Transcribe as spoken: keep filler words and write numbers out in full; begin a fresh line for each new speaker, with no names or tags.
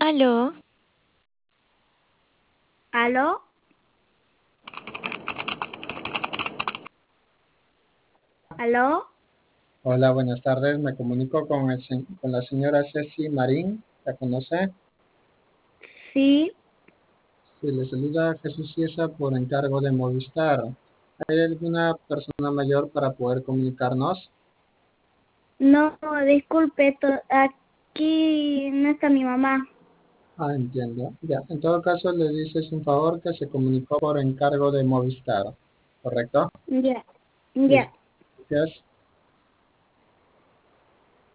Aló,
¿Aló? ¿Aló?
Hola, buenas tardes. Me comunico con, el se- con la señora Ceci Marín. ¿La conoce?
Sí.
Sí, le saluda Jesús Ciesa por encargo de Movistar. ¿Hay alguna persona mayor para poder comunicarnos?
No, disculpe, to- aquí no está mi mamá.
Ah, entiendo. Ya, en todo caso le dices un favor que se comunicó por encargo de Movistar. ¿Correcto?
Ya, ya.
Listo. Gracias.